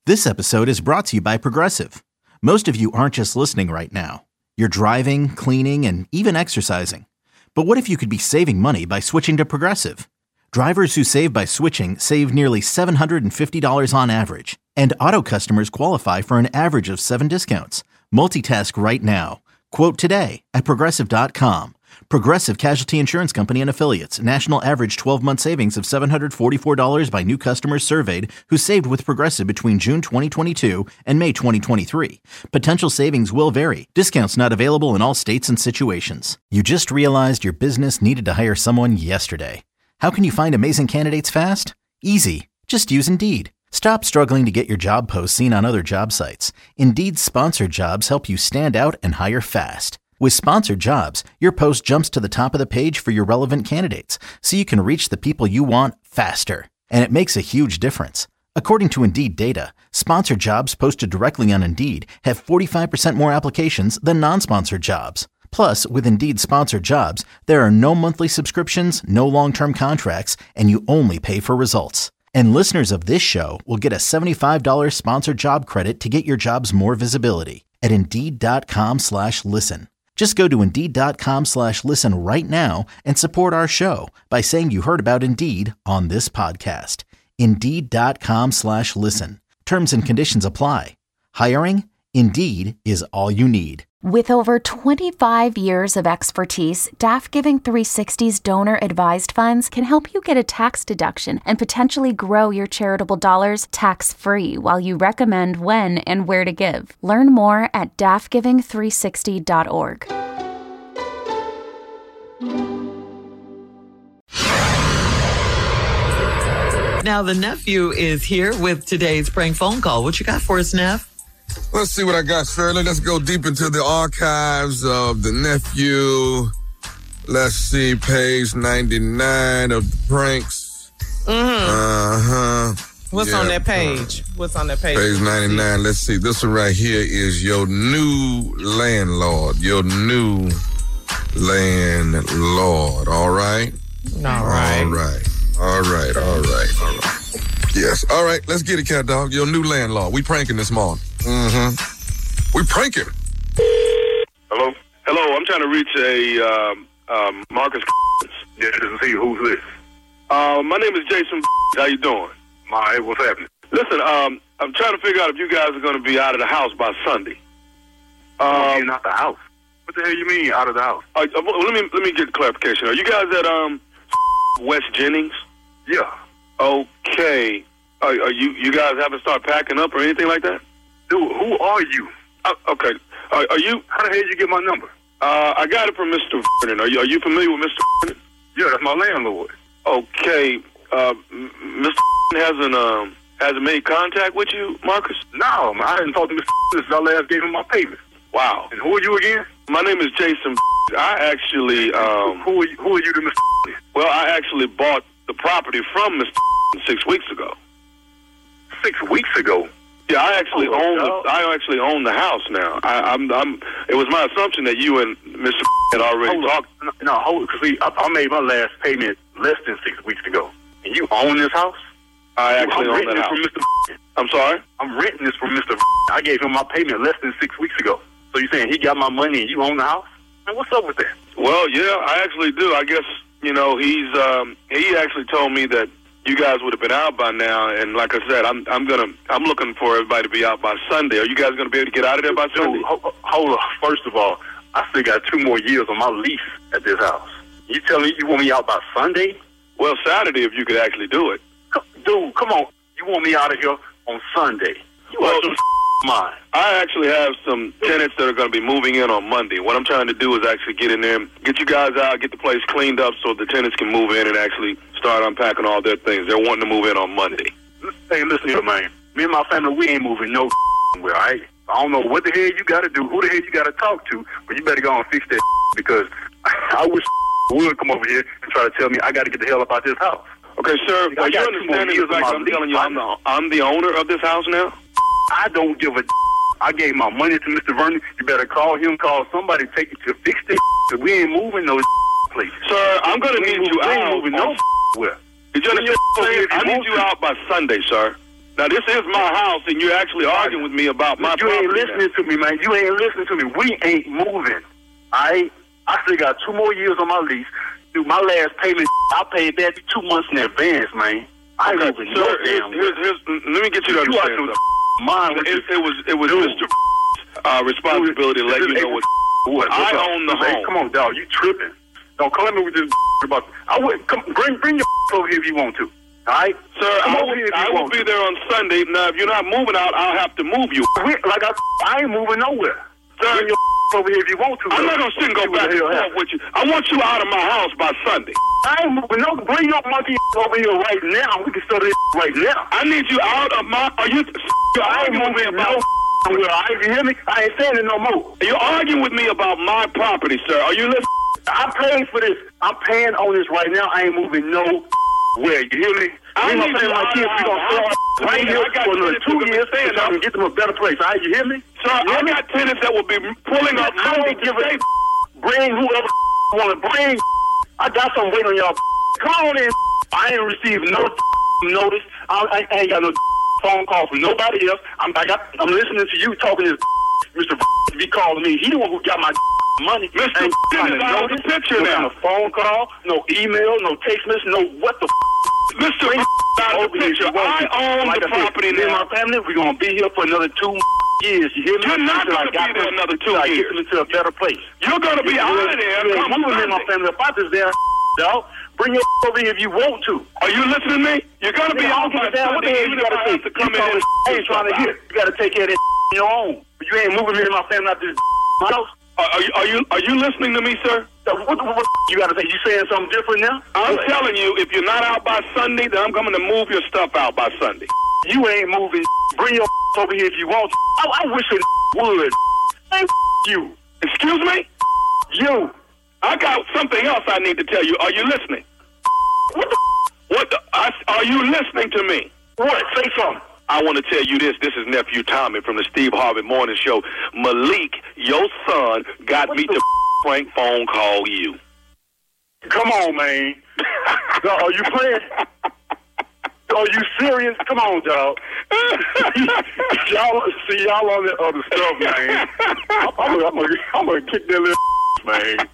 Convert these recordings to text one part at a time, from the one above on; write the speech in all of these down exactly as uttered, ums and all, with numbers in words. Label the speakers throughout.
Speaker 1: This episode is brought to you by Progressive. Most of you aren't just listening right now. You're driving, cleaning, and even exercising. But what if you could be saving money by switching to Progressive? Drivers who save by switching save nearly seven hundred fifty dollars on average. And auto customers qualify for an average of seven discounts. Multitask right now. Quote today at Progressive dot com. Progressive Casualty Insurance Company and Affiliates. National average twelve-month savings of seven hundred forty-four dollars by new customers surveyed who saved with Progressive between June twenty twenty-two and May twenty twenty-three. Potential savings will vary. Discounts not available in all states and situations. You just realized your business needed to hire someone yesterday. How can you find amazing candidates fast? Easy. Just use Indeed. Stop struggling to get your job posts seen on other job sites. Indeed's sponsored jobs help you stand out and hire fast. With sponsored jobs, your post jumps to the top of the page for your relevant candidates, so you can reach the people you want faster. And it makes a huge difference. According to Indeed data, sponsored jobs posted directly on Indeed have forty-five percent more applications than non-sponsored jobs. Plus, with Indeed sponsored jobs, there are no monthly subscriptions, no long-term contracts, and you only pay for results. And listeners of this show will get a seventy-five dollars sponsored job credit to get your jobs more visibility at Indeed.com slash listen. Just go to Indeed.com slash listen right now and support our show by saying you heard about Indeed on this podcast. Indeed.com slash listen. Terms and conditions apply. Hiring? Indeed is all you need.
Speaker 2: With over twenty-five years of expertise, Daft Giving three sixty's donor-advised funds can help you get a tax deduction and potentially grow your charitable dollars tax-free while you recommend when and where to give. Learn more at daft giving three sixty dot org.
Speaker 3: Now, the nephew is here with today's prank phone call. What you got for us, Neff?
Speaker 4: Let's see what I got, Shirley. Let's go deep into the archives of the nephew. Let's see, page ninety-nine of the pranks.
Speaker 5: Mm-hmm.
Speaker 4: Uh-huh.
Speaker 5: What's
Speaker 4: yeah,
Speaker 5: on that page?
Speaker 4: Uh,
Speaker 5: What's on that page?
Speaker 4: Page ninety-nine. Let's see. This one right here is your new landlord. Your new landlord. All right?
Speaker 5: All right.
Speaker 4: All right. All right. All right. All right. Yes. All right. Let's get it, cat dog. Your new landlord. We pranking this morning. Mm-hmm. We pranking.
Speaker 6: Hello? Hello, I'm trying to reach a um, um, Marcus.
Speaker 7: Yeah, to see who's this.
Speaker 6: Uh, my name is Jason. How you doing?
Speaker 7: My, what's happening?
Speaker 6: Listen, um, I'm trying to figure out if you guys are going to be out of the house by Sunday.
Speaker 7: Um,
Speaker 6: Um,
Speaker 7: out the house. What the hell you mean out of the house?
Speaker 6: uh, uh, let me let me get clarification. Are you guys at um West Jennings?
Speaker 7: Yeah.
Speaker 6: Okay. Are, are you you guys haven't started packing up or anything like that?
Speaker 7: Dude, who are you?
Speaker 6: Uh, okay. Are, are you?
Speaker 7: How the hell did you get my number?
Speaker 6: Uh, I got it from Mister Vernon. Are you are you familiar with Mister Vernon?
Speaker 7: Yeah, that's my landlord.
Speaker 6: Okay. Uh, Mister hasn't um hasn't made contact with you, Marcus?
Speaker 7: No, man, I didn't talk to Mister since I last gave him my payment.
Speaker 6: Wow.
Speaker 7: And who are you again?
Speaker 6: My name is Jason. I actually um
Speaker 7: Who are you, who are you to Mister
Speaker 6: well, I actually bought the property from Mister six weeks ago.
Speaker 7: Six weeks ago?
Speaker 6: Yeah, I actually
Speaker 7: Oh,
Speaker 6: own
Speaker 7: no.
Speaker 6: the, I actually own the house now. I, I'm I'm. It was my assumption that you and Mister had already
Speaker 7: Hold
Speaker 6: talked.
Speaker 7: on. No, no, hold because see, I, I made my last payment less than six weeks ago. And you own this house?
Speaker 6: I actually
Speaker 7: I'm
Speaker 6: own
Speaker 7: renting
Speaker 6: the
Speaker 7: this
Speaker 6: house.
Speaker 7: from Mister
Speaker 6: I'm sorry.
Speaker 7: I'm renting this from Mister I gave him my payment less than six weeks ago. So you saying he got my money and you own the house? Man, what's up with that?
Speaker 6: Well, yeah, I actually do. I guess you know he's. Um, he actually told me that you guys would have been out by now, and like I said, I'm I'm gonna I'm looking for everybody to be out by Sunday. Are you guys gonna be able to get out of there by Sunday?
Speaker 7: Dude, hold, hold on. First of all, I still got two more years on my lease at this house. You telling me you want me out by Sunday?
Speaker 6: Well, Saturday if you could actually do it.
Speaker 7: Dude, come on. You want me out of here on Sunday? You
Speaker 6: Well,
Speaker 7: out your mind.
Speaker 6: I actually have some tenants that are going to be moving in on Monday. What I'm trying to do is actually get in there, get you guys out, get the place cleaned up so the tenants can move in and actually start unpacking all their things. They're wanting to move in on Monday.
Speaker 7: Hey, listen here, man. Me and my family, we ain't moving no where, all right? I don't know what the hell you got to do, who the hell you got to talk to, but you better go and fix that because I wish would come over here and try to tell me I got to get the hell up out this house.
Speaker 6: Okay, sir,
Speaker 7: I
Speaker 6: are you
Speaker 7: got two more
Speaker 6: understanding
Speaker 7: years
Speaker 6: the
Speaker 7: on
Speaker 6: fact
Speaker 7: my
Speaker 6: I'm
Speaker 7: lease,
Speaker 6: telling you I'm the, I'm the owner of this house now?
Speaker 7: I don't give a I gave my money to Mister Vernon. You better call him, call somebody, take it to fix this because we ain't moving no place.
Speaker 6: Sir, I'm going to need you
Speaker 7: we ain't
Speaker 6: out.
Speaker 7: moving no
Speaker 6: on-
Speaker 7: where.
Speaker 6: Did you understand what I'm saying? I need you out by Sunday, sir. Now, this is my house, and you're actually arguing with me about my
Speaker 7: you
Speaker 6: property.
Speaker 7: You ain't listening
Speaker 6: now.
Speaker 7: to me, man. You ain't listening to me. We ain't moving. I I still got two more years on my lease. Dude, my last payment, I paid that two months in advance, man. I ain't
Speaker 6: Okay,
Speaker 7: moving
Speaker 6: sir,
Speaker 7: no
Speaker 6: here's,
Speaker 7: damn
Speaker 6: here's, here's, let me get you to
Speaker 7: You
Speaker 6: understand
Speaker 7: out
Speaker 6: something.
Speaker 7: Mine,
Speaker 6: It, it was it was
Speaker 7: Dude.
Speaker 6: Mister Uh, responsibility to let you know what.
Speaker 7: What?
Speaker 6: I
Speaker 7: What's up?
Speaker 6: own the
Speaker 7: Hey,
Speaker 6: home.
Speaker 7: come on, dog. You tripping? Don't come at me with this about. I would come bring bring your over here if you want to. All right,
Speaker 6: Sir,
Speaker 7: come
Speaker 6: I
Speaker 7: over
Speaker 6: will,
Speaker 7: here if you
Speaker 6: I will
Speaker 7: want
Speaker 6: be
Speaker 7: to.
Speaker 6: there on Sunday. Now, if you're not moving out, I'll have to move you.
Speaker 7: We, like I, I ain't moving nowhere.
Speaker 6: Sir,
Speaker 7: Bring your over here if you want to.
Speaker 6: I'm
Speaker 7: though.
Speaker 6: not gonna sit and go
Speaker 7: See what
Speaker 6: back
Speaker 7: the
Speaker 6: and
Speaker 7: hell
Speaker 6: forth
Speaker 7: happened.
Speaker 6: with you. I want you out of my house by Sunday.
Speaker 7: I ain't moving no. Bring your monkey over here right now. We can start this right now.
Speaker 6: I need you out of my. Are you? You're
Speaker 7: I ain't
Speaker 6: arguing with me
Speaker 7: moving
Speaker 6: about.
Speaker 7: no. Well, I you hear me? I ain't saying it no more.
Speaker 6: You're arguing with me about my property, sir. Are you listening?
Speaker 7: I'm paying for this. I'm paying on this right now. I ain't moving no where. You hear me?
Speaker 6: I
Speaker 7: Me and
Speaker 6: need
Speaker 7: my
Speaker 6: you
Speaker 7: family, my
Speaker 6: out
Speaker 7: kids,
Speaker 6: of
Speaker 7: we gonna
Speaker 6: my
Speaker 7: stay
Speaker 6: house.
Speaker 7: right here
Speaker 6: I got
Speaker 7: for another
Speaker 6: tenants
Speaker 7: two
Speaker 6: that
Speaker 7: years
Speaker 6: will be
Speaker 7: so I can get them a better place. All right, you hear me?
Speaker 6: Sir,
Speaker 7: You hear
Speaker 6: I
Speaker 7: me?
Speaker 6: got tenants that will be pulling up
Speaker 7: I
Speaker 6: money
Speaker 7: don't
Speaker 6: to
Speaker 7: give a
Speaker 6: stay.
Speaker 7: bring whoever want to bring. I got some weight on y'all. Come on in. I ain't received no notice. I, I ain't got no phone call from nobody else. I'm I got, I'm listening to you talking to Mister be calling me. He the one who got my money.
Speaker 6: Mister
Speaker 7: Ain't
Speaker 6: is
Speaker 7: trying to
Speaker 6: out of the
Speaker 7: notice.
Speaker 6: picture
Speaker 7: no
Speaker 6: now.
Speaker 7: kind of phone call, no email, no text message, no what the
Speaker 6: Mister
Speaker 7: Bring
Speaker 6: out of
Speaker 7: over
Speaker 6: the
Speaker 7: here if
Speaker 6: picture.
Speaker 7: you want
Speaker 6: I
Speaker 7: to.
Speaker 6: own
Speaker 7: Like
Speaker 6: the
Speaker 7: I said,
Speaker 6: property
Speaker 7: me and
Speaker 6: now.
Speaker 7: my family, we're going to be here for another two years. You hear me?
Speaker 6: You're not
Speaker 7: Until I
Speaker 6: gonna
Speaker 7: got
Speaker 6: be there
Speaker 7: them-
Speaker 6: another two
Speaker 7: until I
Speaker 6: years.
Speaker 7: get them into a better place.
Speaker 6: You're going to be
Speaker 7: You
Speaker 6: out
Speaker 7: ain't-
Speaker 6: of there.
Speaker 7: You ain't
Speaker 6: Come
Speaker 7: moving in my
Speaker 6: Sunday.
Speaker 7: family. If I just there, dog, bring your over here if you want to.
Speaker 6: Are you listening to me? You're going to be
Speaker 7: Yeah, I
Speaker 6: out
Speaker 7: don't
Speaker 6: by
Speaker 7: give a damn what the
Speaker 6: Sunday,
Speaker 7: hell
Speaker 6: even
Speaker 7: you
Speaker 6: if
Speaker 7: got
Speaker 6: I
Speaker 7: to say.
Speaker 6: have to come
Speaker 7: You
Speaker 6: in and
Speaker 7: I ain't trying to
Speaker 6: stuff
Speaker 7: hear.
Speaker 6: out.
Speaker 7: You got to take care of that on your own. But you ain't moving me and my family out this house.
Speaker 6: Are, are, you, are you are you listening to me, sir?
Speaker 7: So what, what, what you got to say? You saying something different now?
Speaker 6: I'm
Speaker 7: What?
Speaker 6: telling you, if you're not out by Sunday, then I'm coming to move your stuff out by Sunday.
Speaker 7: You ain't moving. Bring your over here if you want to. I, I wish it would. Hey, you.
Speaker 6: Excuse me?
Speaker 7: You.
Speaker 6: I got something else I need to tell you. Are you listening?
Speaker 7: What the
Speaker 6: What? The, I, are you listening to me?
Speaker 7: What? Say something.
Speaker 6: I want to tell you this. This is Nephew Tommy from the Steve Harvey Morning Show. Malik, your son, got
Speaker 7: What
Speaker 6: me
Speaker 7: the
Speaker 6: to prank phone call you.
Speaker 7: Come on, man. Dog, are you playing? Are you serious? Come on, dog. y'all see y'all on that other stuff, man. I'm, I'm, gonna, I'm, gonna, I'm gonna kick that little man.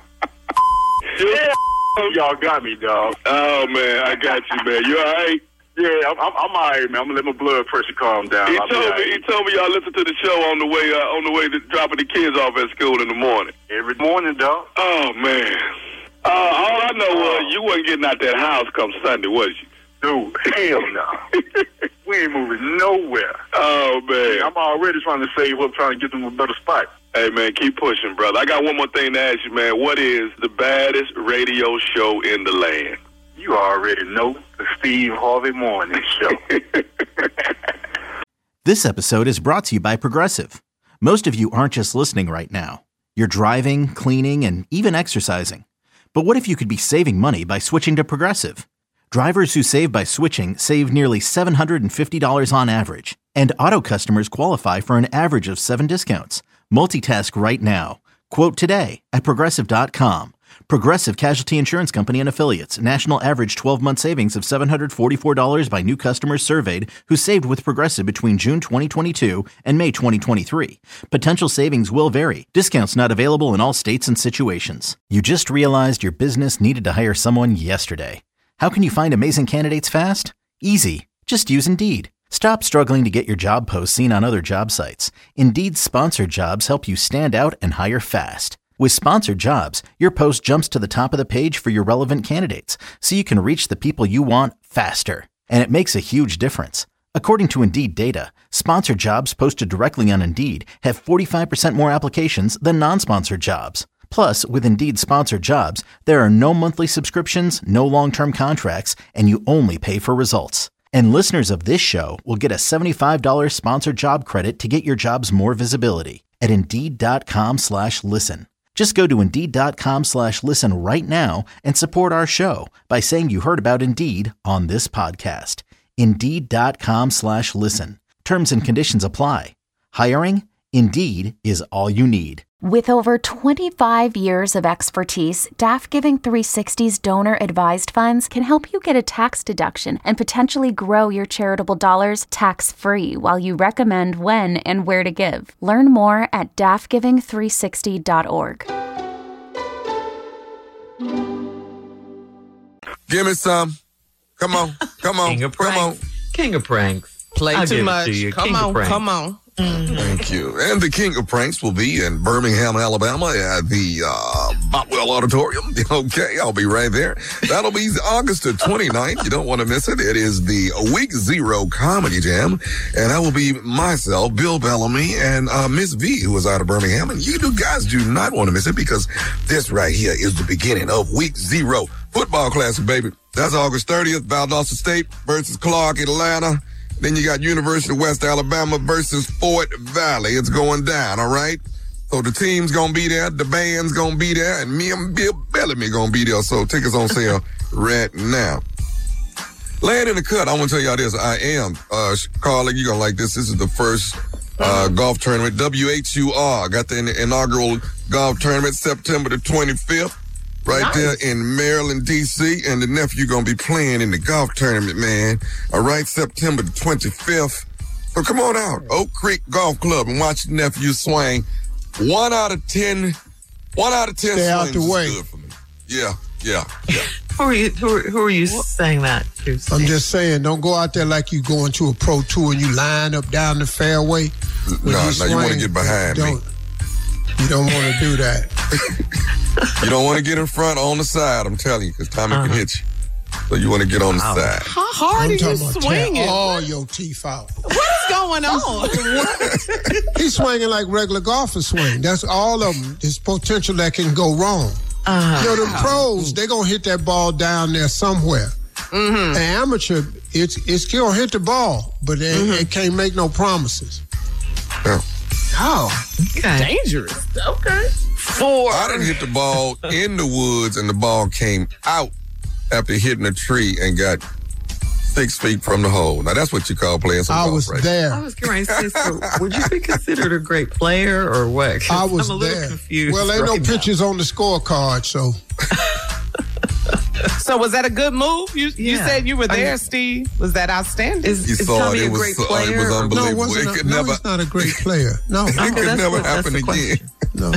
Speaker 7: Yeah, y'all got me, dog.
Speaker 6: Oh, man, I got you, man. You all right?
Speaker 7: Yeah, I'm, I'm, I'm all right, man. I'm gonna let my blood pressure calm down.
Speaker 6: He
Speaker 7: I'll be
Speaker 6: told
Speaker 7: all
Speaker 6: me.
Speaker 7: right.
Speaker 6: He told me y'all listen to the show on the way. Uh, on the way to dropping the kids off at school in the morning.
Speaker 7: Every morning, dog.
Speaker 6: Oh man. Uh, all I know was you wasn't getting out that house come Sunday, was you?
Speaker 7: Dude, hell no. We ain't moving nowhere.
Speaker 6: Oh man.
Speaker 7: I'm already trying to save up, trying to get them a better spot.
Speaker 6: Hey man, keep pushing, brother. I got one more thing to ask you, man. What is the baddest radio show in the land?
Speaker 7: You already know the Steve Harvey Morning Show.
Speaker 1: This episode is brought to you by Progressive. Most of you aren't just listening right now. You're driving, cleaning, and even exercising. But what if you could be saving money by switching to Progressive? Drivers who save by switching save nearly seven hundred fifty dollars on average. And auto customers qualify for an average of seven discounts. Multitask right now. Quote today at Progressive dot com. Progressive Casualty Insurance Company and Affiliates. National average twelve-month savings of seven hundred forty-four dollars by new customers surveyed who saved with Progressive between June twenty twenty-two and May twenty twenty-three. Potential savings will vary. Discounts not available in all states and situations. You just realized your business needed to hire someone yesterday. How can you find amazing candidates fast? Easy. Just use Indeed. Stop struggling to get your job posts seen on other job sites. Indeed's sponsored jobs help you stand out and hire fast. With sponsored jobs, your post jumps to the top of the page for your relevant candidates, so you can reach the people you want faster. And it makes a huge difference. According to Indeed data, sponsored jobs posted directly on Indeed have forty-five percent more applications than non-sponsored jobs. Plus, with Indeed sponsored jobs, there are no monthly subscriptions, no long-term contracts, and you only pay for results. And listeners of this show will get a seventy-five dollars sponsored job credit to get your jobs more visibility at Indeed.com slash listen. Just go to Indeed.com slash listen right now and support our show by saying you heard about Indeed on this podcast. Indeed.com slash listen. Terms and conditions apply. Hiring? Indeed is all you need.
Speaker 2: With over twenty-five years of expertise, D A F Giving three sixty's donor-advised funds can help you get a tax deduction and potentially grow your charitable dollars tax-free while you recommend when and where to give. Learn more at D A F giving three sixty dot org.
Speaker 4: Give me some. Come on. Come on.
Speaker 3: King of
Speaker 4: Come on.
Speaker 3: pranks. King of pranks.
Speaker 5: Play
Speaker 3: I'll give
Speaker 5: too
Speaker 3: it
Speaker 5: much.
Speaker 3: to you.
Speaker 5: Come
Speaker 3: King of
Speaker 5: on,
Speaker 3: pranks.
Speaker 5: come on.
Speaker 4: Thank you. And the King of Pranks will be in Birmingham, Alabama at the uh, Botwell Auditorium. Okay, I'll be right there. That'll be August the twenty-ninth. You don't want to miss it. It is the Week Zero Comedy Jam. And I will be myself, Bill Bellamy, and uh, Miss V, who is out of Birmingham. And you do guys do not want to miss it because this right here is the beginning of Week Zero. Football Classic, baby. That's August thirtieth, Valdosta State versus Clark, Atlanta. Then you got University of West Alabama versus Fort Valley. It's going down, all right? So the team's going to be there, the band's going to be there, and me and Bill Bellamy going to be there. So tickets on sale right now. Laying in the cut, I want to tell y'all this. I am, uh, Carla, you're going to like this. This is the first uh, golf tournament. W H U R got the inaugural golf tournament September the twenty-fifth. Right nice. There in Maryland, D C, and the nephew gonna be playing in the golf tournament, man. All right, September the twenty-fifth. So come on out, Oak Creek Golf Club, and watch the nephew swing. One out of ten, one out of ten
Speaker 8: Stay out
Speaker 4: swings
Speaker 8: the way.
Speaker 4: is good for me. Yeah, yeah, yeah.
Speaker 3: Who are you? Who are, who are you saying that to?
Speaker 8: I'm just saying, don't go out there like you going to a pro tour and you line up down the fairway.
Speaker 4: No, no, you, you want to get behind
Speaker 8: don't,
Speaker 4: me.
Speaker 8: You don't want to do that.
Speaker 4: You don't want to get in front or on the side, I'm telling you, because Tommy uh-huh. can hit you. So you want to get on the wow. side.
Speaker 5: How hard
Speaker 8: I'm
Speaker 5: are you swinging?
Speaker 8: All your teeth out.
Speaker 5: What is going on?
Speaker 8: He's swinging like regular golfers swing. That's all of them. There's potential that can go wrong. Uh-huh. You know, them pros, they're going to hit that ball down there somewhere. Mm-hmm. An amateur, it's it's going to hit the ball, but it, mm-hmm. it can't make no promises.
Speaker 4: Yeah.
Speaker 5: Oh, okay. Dangerous. Okay. Four.
Speaker 4: I didn't hit the ball in the woods, and the ball came out after hitting a tree and got six feet from the hole. Now, that's what you call playing some
Speaker 8: I
Speaker 4: golf,
Speaker 8: was
Speaker 4: right?
Speaker 8: there.
Speaker 3: I was going to say, so would you be considered a great player or what?
Speaker 8: I was
Speaker 3: I'm a little
Speaker 8: there.
Speaker 3: confused.
Speaker 8: Well, ain't
Speaker 3: right
Speaker 8: no pictures
Speaker 3: now.
Speaker 8: on the scorecard, so.
Speaker 5: So was that a good move? You you
Speaker 3: Yeah.
Speaker 5: said you were there,
Speaker 3: I mean,
Speaker 5: Steve. Was that outstanding?
Speaker 3: Is,
Speaker 4: You
Speaker 3: is
Speaker 4: saw
Speaker 3: Tommy
Speaker 4: it. It
Speaker 3: a
Speaker 4: was,
Speaker 3: great
Speaker 4: uh,
Speaker 3: player?
Speaker 4: it was
Speaker 3: or-
Speaker 4: unbelievable.
Speaker 8: No, it wasn't
Speaker 4: It
Speaker 8: a,
Speaker 4: could
Speaker 8: no,
Speaker 4: never-
Speaker 8: he's not a great player. No.
Speaker 4: It
Speaker 3: Okay,
Speaker 4: could
Speaker 3: that's
Speaker 4: never
Speaker 3: what- that's
Speaker 4: happen
Speaker 3: the
Speaker 4: again.
Speaker 8: No.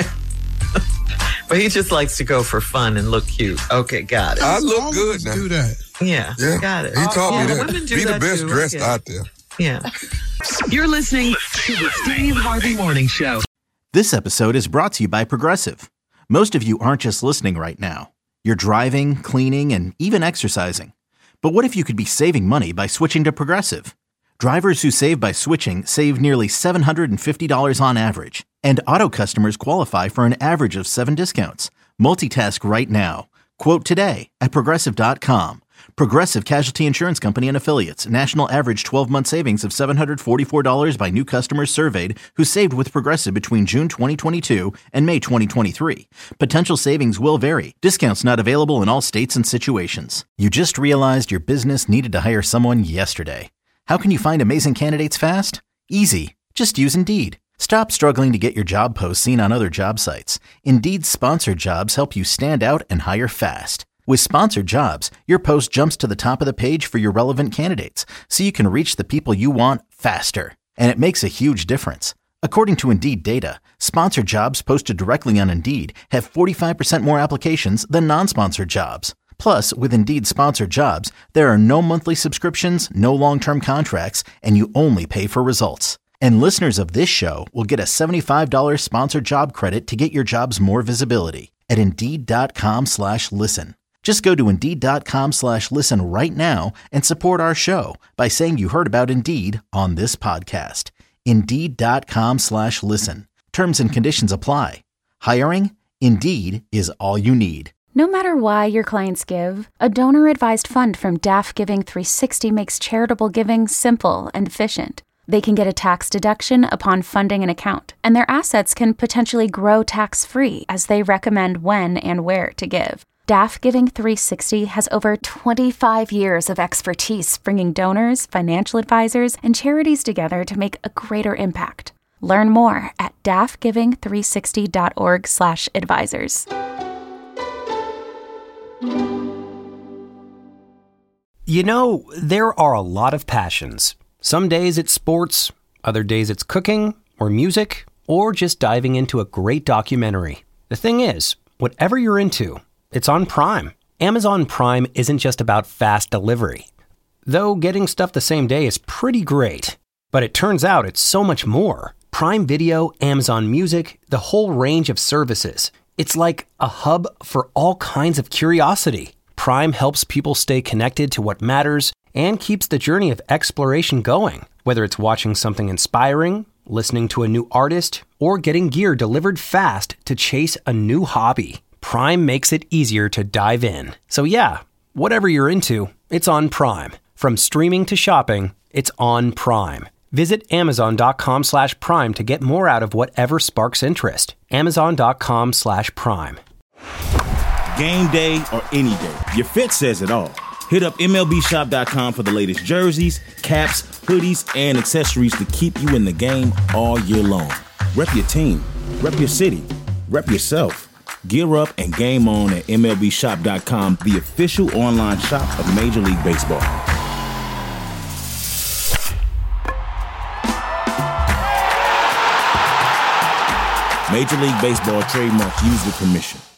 Speaker 3: But he just likes to go for fun and look cute. Okay, got it.
Speaker 4: I look
Speaker 8: Always
Speaker 4: good now.
Speaker 8: do that.
Speaker 3: yeah,
Speaker 4: Yeah,
Speaker 3: got it.
Speaker 4: He taught
Speaker 3: yeah,
Speaker 4: me
Speaker 3: women
Speaker 4: that.
Speaker 3: do
Speaker 4: Be the
Speaker 3: that
Speaker 4: best
Speaker 3: too.
Speaker 4: dressed
Speaker 3: Okay.
Speaker 4: out there.
Speaker 3: Yeah.
Speaker 9: You're listening to the Steve Harvey Morning Show.
Speaker 1: This episode is brought to you by Progressive. Most of you aren't just listening right now. You're driving, cleaning, and even exercising. But what if you could be saving money by switching to Progressive? Drivers who save by switching save nearly seven hundred fifty dollars on average. And auto customers qualify for an average of seven discounts. Multitask right now. Quote today at Progressive dot com. Progressive Casualty Insurance Company and Affiliates. National average twelve-month savings of seven hundred forty-four dollars by new customers surveyed who saved with Progressive between June twenty twenty-two and May twenty twenty-three. Potential savings will vary. Discounts not available in all states and situations. You just realized your business needed to hire someone yesterday. How can you find amazing candidates fast? Easy. Just use Indeed. Stop struggling to get your job posts seen on other job sites. Indeed's sponsored jobs help you stand out and hire fast. With sponsored jobs, your post jumps to the top of the page for your relevant candidates, so you can reach the people you want faster. And it makes a huge difference. According to Indeed data, sponsored jobs posted directly on Indeed have forty-five percent more applications than non-sponsored jobs. Plus, with Indeed sponsored jobs, there are no monthly subscriptions, no long-term contracts, and you only pay for results. And listeners of this show will get a seventy-five dollars sponsored job credit to get your jobs more visibility at Indeed.com slash listen. Just go to Indeed.com slash listen right now and support our show by saying you heard about Indeed on this podcast. Indeed.com slash listen. Terms and conditions apply. Hiring? Indeed is all you need.
Speaker 2: No matter why your clients give, a donor-advised fund from D A F Giving three sixty makes charitable giving simple and efficient. They can get a tax deduction upon funding an account, and their assets can potentially grow tax-free as they recommend when and where to give. D A F Giving three sixty has over twenty-five years of expertise bringing donors, financial advisors, and charities together to make a greater impact. Learn more at daffgiving three sixty dot org slash advisors.
Speaker 10: You know, there are a lot of passions. Some days it's sports, other days it's cooking or music, or just diving into a great documentary. The thing is, whatever you're into, it's on Prime. Amazon Prime isn't just about fast delivery. Though getting stuff the same day is pretty great. But it turns out it's so much more. Prime Video, Amazon Music, the whole range of services. It's like a hub for all kinds of curiosity. Prime helps people stay connected to what matters and keeps the journey of exploration going. Whether it's watching something inspiring, listening to a new artist, or getting gear delivered fast to chase a new hobby, Prime makes it easier to dive in. So yeah, whatever you're into, it's on Prime. From streaming to shopping, it's on Prime. Visit amazon.com slash prime to get more out of whatever sparks interest. Amazon.com slash prime.
Speaker 11: Game day or any day, your fit says it all. Hit up M L B shop dot com for the latest jerseys, caps, hoodies, and accessories to keep you in the game all year long. Rep your team, rep your city, rep yourself. Gear up and game on at M L B shop dot com, the official online shop of Major League Baseball. Major League Baseball trademarks used with permission.